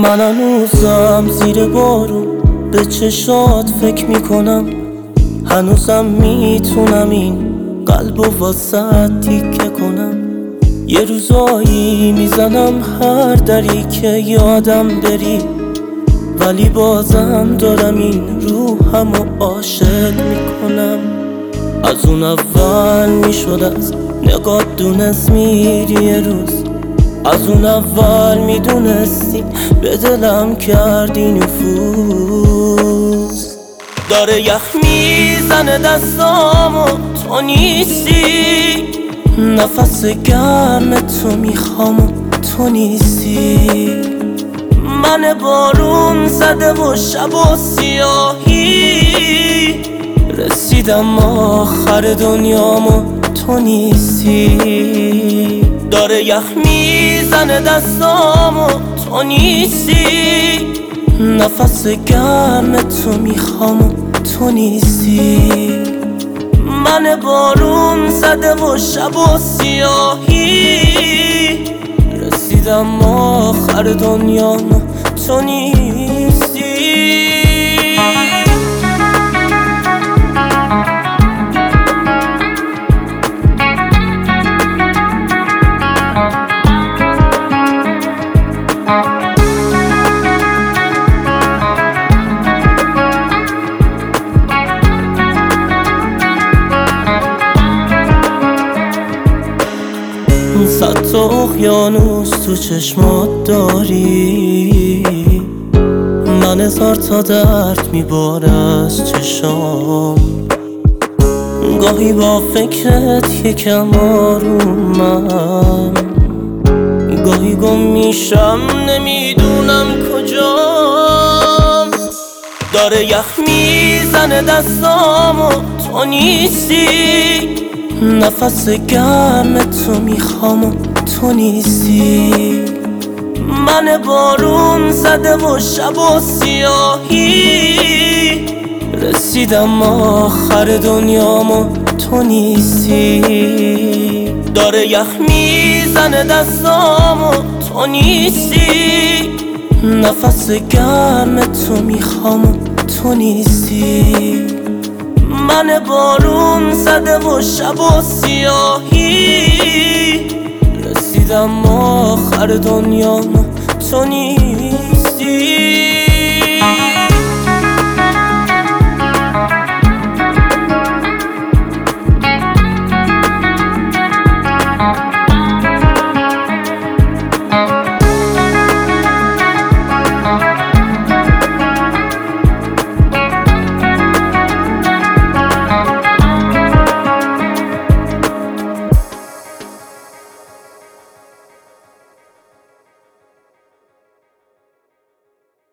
من هنوزم زیر بارون به چشات فکر میکنم، هنوزم میتونم این قلب و واسه تیکه کنم. یه روزایی میزنم هر دری که یادم بری، ولی بازم دارم این روحمو عاشق میکنم. از اون اول میشد از نگات دونست میری یه روز، از اون اول میدونستی به دلم کردی نفوذ. داره یخ میزنه دستامو تو نیستی، نفس گرم تو میخوام و تو نیستی. من بارون زده و شب و سیاهی، رسیدم آخر دنیامو تو نیستی. داره یخ میزنه دستامو تو نیستی، نفس گرم تو میخوام و تو نیستی. من بارون زده و شب و سیاهی، رسیدم آخر دنیامو تو نیستی. صد تا اقیانوس تو چشمات داری، من هزار تا درد میباره از چشام. گاهی با فکرت یکم آرومم، گاهی گم میشم نمیدونم کجام. داره یخ میزنه دستامو تو نیستی، نفس گرم تو میخوام و تو نیستی. من بارون زده و شب و سیاهی، رسیدم آخر دنیامو تو نیستی. داره یخ میزنه دستامو تو نیستی، نفس گرم تو میخوام و تو نیستی. من بارون زده و شب و سیاهی، رسیدم آخر دنیامو تو نیستی.